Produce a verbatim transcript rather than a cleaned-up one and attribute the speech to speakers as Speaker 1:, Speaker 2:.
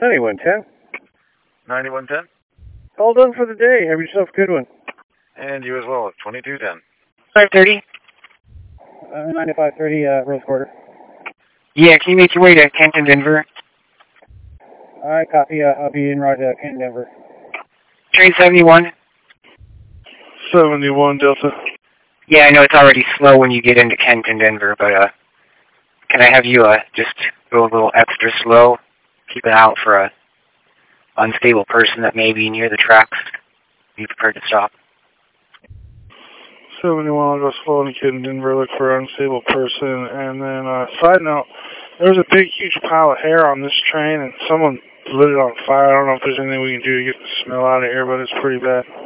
Speaker 1: ninety-one ten.
Speaker 2: ninety-one ten.
Speaker 1: All done for the day. Have yourself a good one.
Speaker 2: And you as well at twenty-two ten.
Speaker 3: five thirty.
Speaker 1: Uh, ninety-five thirty, uh, Rose Quarter.
Speaker 3: Yeah, can you make your way to Kenton, Denver?
Speaker 1: Alright, copy. Uh, I'll be in right at Kenton, Denver.
Speaker 3: Train seventy-one.
Speaker 4: seventy-one Delta.
Speaker 3: Yeah, I know it's already slow when you get into Kenton, Denver, but uh, can I have you uh just go a little extra slow? Keep an eye out for a unstable person that may be near the tracks. Be prepared to stop.
Speaker 4: seventy-one, I'll go slow and get in Denver, look for an unstable person. And then, uh, side note, there's a big, huge pile of hair on this train, and someone lit it on fire. I don't know if there's anything we can do to get the smell out of here, but it's pretty bad.